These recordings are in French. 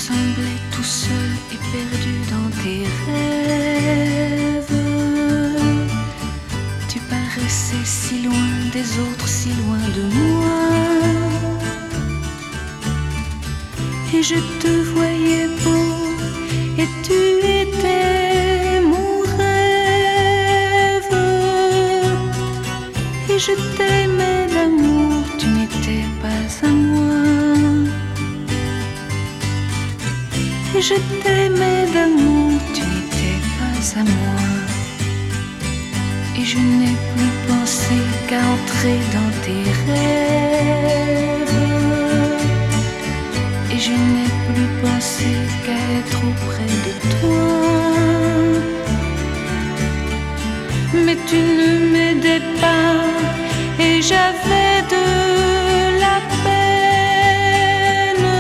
semblais tout seul et perdu dans tes rêves. Tu paraissais si loin des autres, si loin de moi. Et je te voyais beau et tu étais mon rêve. Et je t'aimais d'amour, tu n'étais pas à moi. Et je t'aimais d'amour, tu n'étais pas à moi. Et je n'ai plus pensé qu'à entrer dans tes rêves. Et je n'ai plus pensé qu'à être auprès de toi. Mais tu ne m'aidais pas et j'avais de la peine.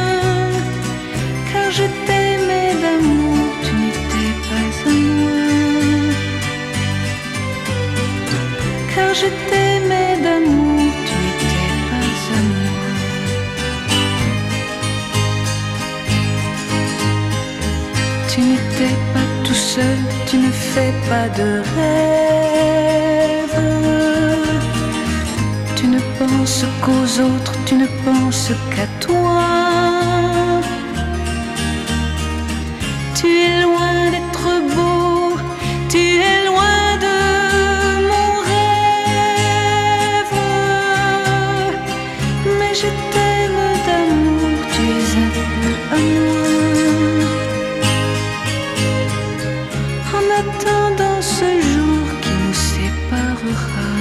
Car je t'aimais d'amour, tu n'étais pas à moi. Car je t'aimais d'amour, tu n'étais pas à moi. Tu n'étais pas tout seul, tu ne fais pas de rêve. Tu ne penses qu'aux autres, tu ne penses qu'à toi. Tu es loin d'être beau, tu es loin de mon rêve. Mais je t'aime d'amour, tu es un peu à moi. En attendant ce jour qui nous séparera.